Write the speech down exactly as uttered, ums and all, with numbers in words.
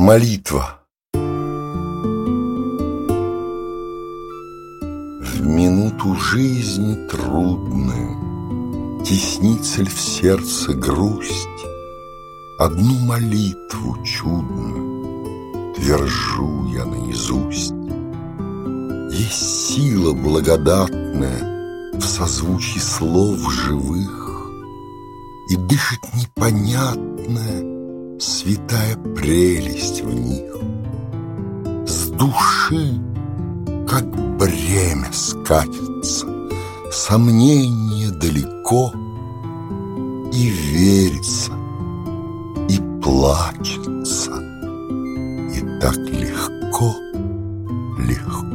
Молитва. В минуту жизни трудную теснится ли в сердце грусть? Одну молитву чудную твержу я наизусть. Есть сила благодатная в созвучии слов живых, и дышит непонятная святая прелесть в них. С души, как бремя, скатится сомнение далеко, и верится, и плачется, и так легко, легко.